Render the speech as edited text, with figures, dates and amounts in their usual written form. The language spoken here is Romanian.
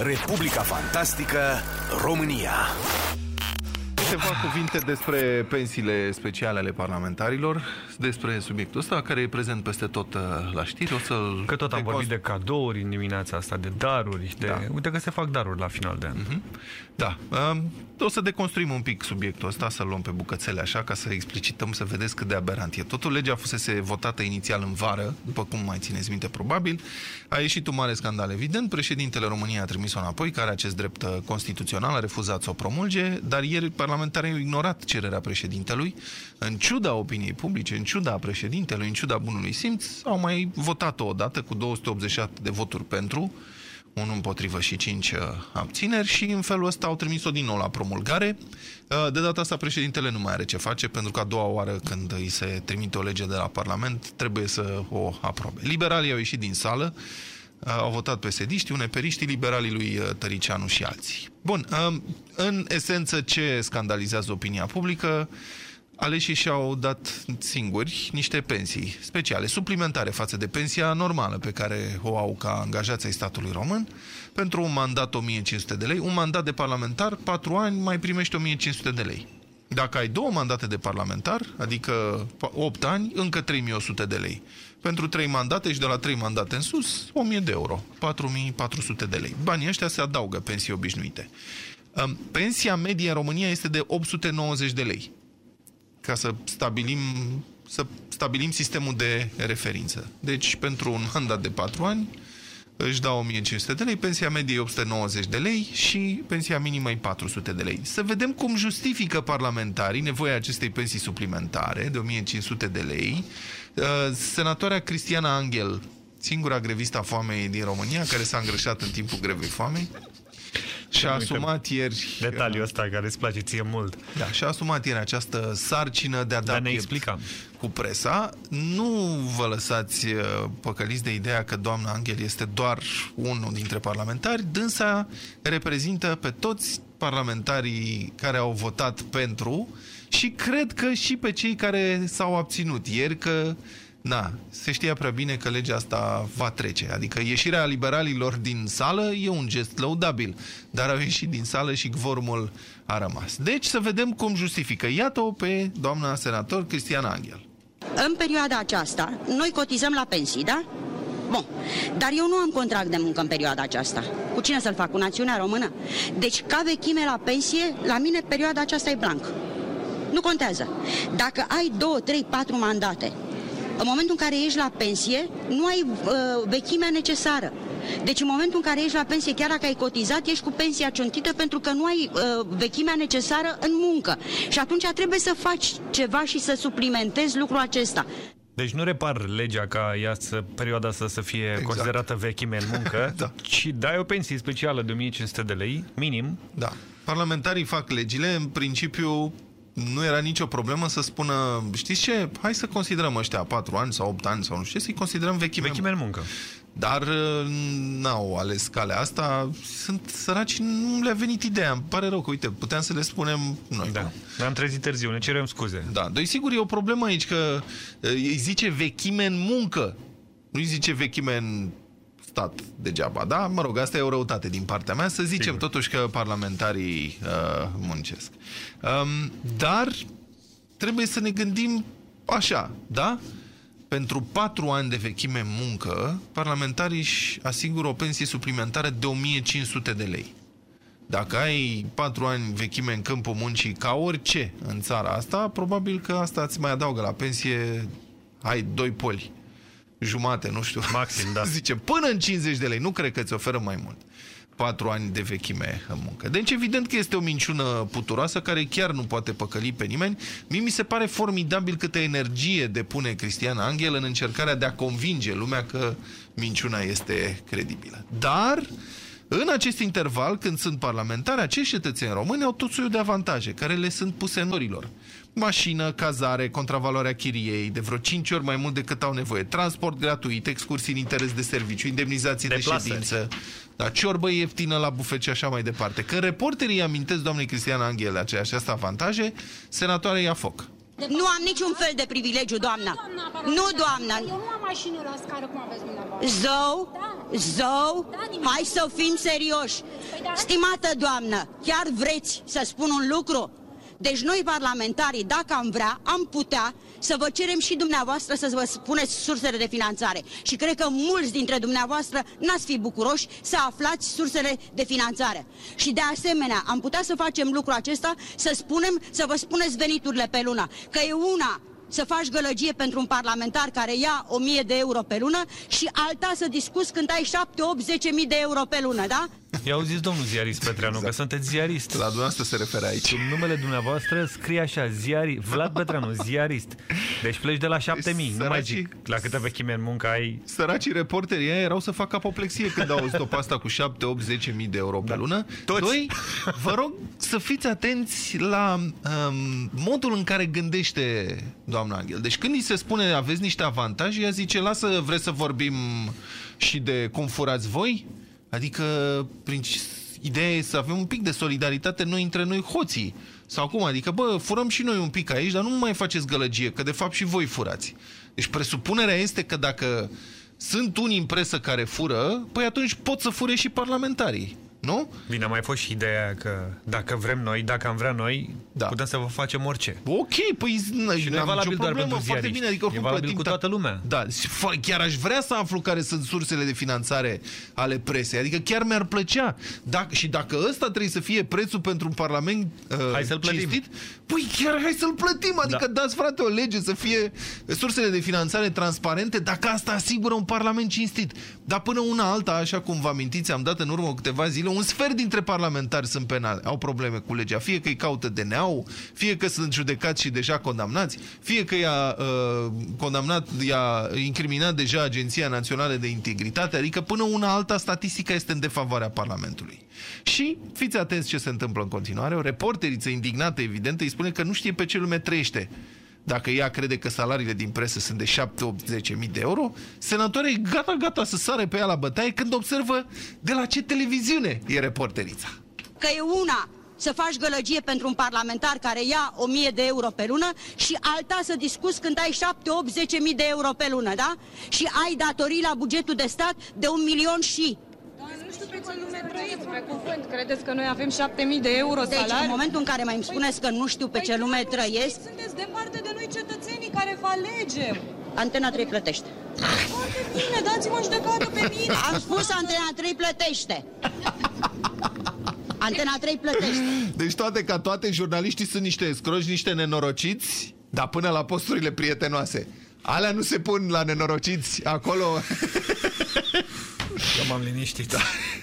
Republica Fantastică România. Câteva cuvinte despre pensiile speciale ale parlamentarilor, despre subiectul ăsta, care e prezent peste tot la știri. Că tot am vorbit de cadouri în dimineața asta, de daruri. Uite că se fac daruri la final de an. Da. O să deconstruim un pic subiectul ăsta, să-l luăm pe bucățele așa, ca să explicităm, să vedeți cât de aberant e. Totul, legea fusese votată inițial în vară, după cum mai țineți minte probabil. A ieșit un mare scandal, evident. Președintele României a trimis-o înapoi, care are acest drept constituțional, a refuzat să o promulge, dar ieri parlamentarii au ignorat cererea președintelui. În ciuda opiniei publice, în ciuda președintelui, în ciuda bunului simț, au mai votat-o odată cu 287 de voturi pentru, 1 împotrivă și 5 abțineri, și în felul ăsta au trimis-o din nou la promulgare. De data asta președintele nu mai are ce face, pentru că a doua oară când îi se trimite o lege de la Parlament trebuie să o aprobe. Liberalii au ieșit din sală, au votat PSD-știi, uneperiștii, liberalii lui Tăricianu și alții. Bun, în esență, ce scandalizează opinia publică? Aleșii și-au dat singuri niște pensii speciale, suplimentare față de pensia normală pe care o au ca angajați ai statului român. Pentru un mandat 1500 de lei, un mandat de parlamentar, 4 ani, mai primești 1500 de lei. Dacă ai 2 mandate de parlamentar, adică 8 ani, încă 3100 de lei. Pentru 3 mandate și de la 3 mandate în sus, 1000 de euro, 4400 de lei. Banii ăștia se adaugă pensii obișnuite. Pensia medie în România este de 890 de lei. Ca să stabilim sistemul de referință. Deci, pentru un mandat de 4 ani, își dau 1500 de lei, pensia medie e 890 de lei și pensia minimă e 400 de lei. Să vedem cum justifică parlamentarii nevoia acestei pensii suplimentare de 1500 de lei. Senatoarea Cristiana Anghel, singura grevistă a foamei din România, care s-a îngrășat în timpul grevei foamei, și-a asumat ieri... Detaliul ăsta care îți place ție mult. Da, și-a asumat ieri această sarcină de a da piept cu presa. Nu vă lăsați păcăliți de ideea că doamna Anghel este doar unul dintre parlamentari. Dânsa reprezintă pe toți parlamentarii care au votat pentru și cred că și pe cei care s-au abținut ieri, că se știa prea bine că legea asta va trece. Adică ieșirea liberalilor din sală e un gest lăudabil, dar au ieșit din sală și quorumul a rămas. Deci să vedem cum justifică. Iată-o pe doamna senator Cristiana Anghel. În perioada aceasta, noi cotizăm la pensii, da? Bun, dar eu nu am contract de muncă în perioada aceasta. Cu cine să-l fac? Cu Națiunea Română? Deci, ca vechime la pensie, la mine perioada aceasta e blanc. Nu contează. Dacă ai 2, 3, 4 mandate, în momentul în care ești la pensie, nu ai vechimea necesară. Deci în momentul în care ești la pensie, chiar dacă ai cotizat, ești cu pensia ciuntită pentru că nu ai vechimea necesară în muncă. Și atunci trebuie să faci ceva și să suplimentezi lucrul acesta. Deci nu repar legea ca perioada asta să fie considerată vechime în muncă, ci dai o pensie specială de 1500 de lei, minim. Da. Parlamentarii fac legile, în principiu... Nu era nicio problemă să spună, știți ce, hai să considerăm ăștia 4 ani sau 8 ani sau nu știu ce, să-i considerăm vechime în muncă. Dar n-au ales calea asta, sunt săraci, nu le-a venit ideea. Îmi pare rău că, uite, puteam să le spunem noi. Da, ne-am trezit târziu, ne cerem scuze. Da, doi sigur e o problemă aici, că îi zice vechime în muncă, nu îi zice vechime în stat degeaba, da? Mă rog, asta e o răutate din partea mea, să zicem totuși că parlamentarii muncesc. Dar trebuie să ne gândim așa, da? Pentru 4 ani de vechime în muncă, parlamentarii își asigură o pensie suplimentară de 1500 de lei. Dacă ai 4 ani vechime în câmpul muncii ca orice în țara asta, probabil că asta îți mai adaugă la pensie, ai 2 poli. Jumate, nu știu. Maxim, da. Zice, până în 50 de lei. Nu cred că îți oferă mai mult. 4 ani de vechime în muncă. Deci, evident că este o minciună puturoasă care chiar nu poate păcăli pe nimeni. Mie mi se pare formidabil câtă energie depune Cristiana Anghel în încercarea de a convinge lumea că minciuna este credibilă. Dar, în acest interval, când sunt parlamentari, acești cetățeni români au tot soiul de avantaje care le sunt puse în orilor. Mașină, cazare, contravaloarea chiriei, de vreo 5 ori mai mult decât au nevoie, transport gratuit, excursii în interes de serviciu, indemnizații de ședință, ciorbă ieftină la bufet și așa mai departe. Când reporterii amintesc doamnei Cristiana Anghel aceste avantaje, senatoarea ia foc. Nu am niciun fel de privilegiu, doamna. Nu, doamna. Eu nu am mașină la scară, cum aveți dumneavoastră. Zău? Da. Zău, hai să fim serioși. Stimată doamnă, chiar vreți să spun un lucru? Deci noi parlamentarii, dacă am vrea, am putea să vă cerem și dumneavoastră să vă spuneți sursele de finanțare. Și cred că mulți dintre dumneavoastră n-ați fi bucuroși să aflați sursele de finanțare. Și de asemenea, am putea să facem lucrul acesta, să vă spuneți veniturile pe lună. Că e una să faci gălăgie pentru un parlamentar care ia 1000 de euro pe lună și alta să discuți când ai 7, 8, 10.000 de euro pe lună, da? I-au zis domnul ziarist Petreanu, exact. Că sunteți ziarist. La dumneavoastră se referă aici. Sub numele dumneavoastră scrie așa, Vlad Petreanu, ziarist. Deć pleci de la 7.000, nu mai zic la câtă vechime în muncă ai. Săracii reporterii erau să facă apoplexie când au auzit-o pe asta cu 7, 8, 10.000 de euro pe lună. Toți. Doi, vă rog să fiți atenți la modul în care gândește doamna Anghel. Deci când îi se spune aveți niște avantaje, ea zice, vreți să vorbim și de cum furați voi? Adică ideea e să avem un pic de solidaritate noi între noi hoții. Sau cum? Adică, furăm și noi un pic aici, dar nu mai faceți gălăgie, că de fapt și voi furați. Deci presupunerea este că dacă sunt unii în presă care fură, păi atunci pot să fure și parlamentarii. Nu? Bine, a mai fost și ideea că dacă vrem noi, dacă am vrea noi, putem să vă facem orice. Ok, păi nu e valabil doar pentru ziariști. Bine, adică e valabil cu toată lumea. Da, chiar aș vrea să aflu care sunt sursele de finanțare ale presei. Adică chiar mi-ar plăcea. Și dacă ăsta trebuie să fie prețul pentru un parlament cinstit, păi chiar hai să-l plătim. Adică dați, frate, o lege să fie sursele de finanțare transparente, dacă asta asigură un parlament cinstit. Dar până una alta, așa cum vă amintiți, am dat în urmă câteva zile, un sfert dintre parlamentari sunt penali, au probleme cu legea. Fie că îi caută DNA-ul, fie că sunt judecați și deja condamnați, fie că i-a incriminat deja Agenția Națională de Integritate, adică până una alta statistica este în defavoarea Parlamentului. Și fiți atenți ce se întâmplă în continuare. O reporteriță indignată, evident, îi spune că nu știe pe ce lume trăiește. Dacă ea crede că salariile din presă sunt de 7-8-10.000 de euro, senatoarea e gata să sare pe ea la bătaie când observă de la ce televiziune e reporterița. Că e una să faci gălăgie pentru un parlamentar care ia 1000 de euro pe lună și alta să discuți când ai 7, 8, 10.000 de euro pe lună, da? Și ai datorii la bugetul de stat de 1 milion și... Nu știu pe ce lume trăiți, pe cuvânt. Credeți că noi avem 7.000 de euro salariu? Deci, în momentul în care mai îmi spuneți că nu știu pe ce lume trăiesc... Sunteți departe de noi cetățenii care vă alegem. Antena 3 plătește. Foarte bine, dați-mă în judecată pe mine. Am spus Antena 3 plătește. Antena 3 plătește. Deci ca toate, jurnaliștii sunt niște escroci, niște nenorociți, dar până la posturile prietenoase. Alea nu se pun la nenorociți acolo... Eu m-am liniștit.